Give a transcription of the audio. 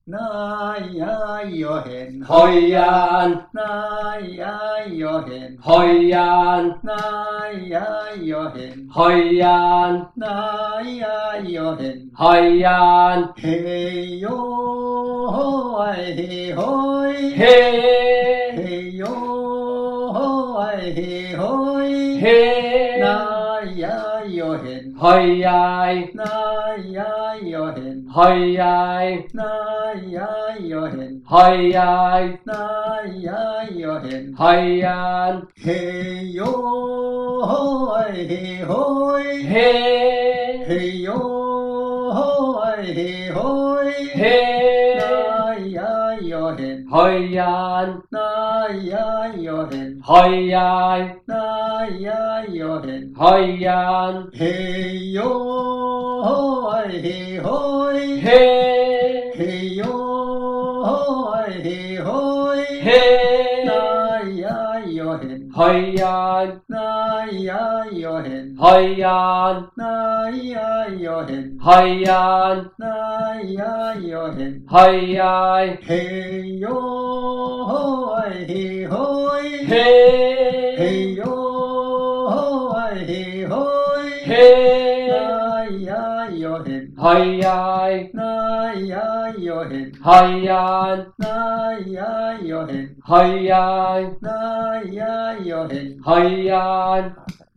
Nei Johen, Høyan, Nei Johen, Høyan, Nei Johen, Høyan, Nei Johen, Høyan, Hey yo, hey hoy, He, hey yo, hey hoy, He, Nei Johen, Høyai, Nei Johen, Høyai, Nei Johen, Høyai, Nei Johen, Høyan, hey yo, hey hoy, He, hey yo, hey hoy, He, Nei Johen, Høyan, Nei Johen, Høyai, Nei Johen, Høyan, hey yo, hey hoy, He, hey yo, hey hoy, He, Nei Johen, Høyan, Nei Johen, Høyan, Nei Johen, Høyan, Nei Johen, Høyai, hey yo, hey hoy, He, hey yo, hey hoy, He, Nei Johen, Høyai, Nei Johen, Høyan, Nei Johen, Høyai, Nei Johen. Høyan.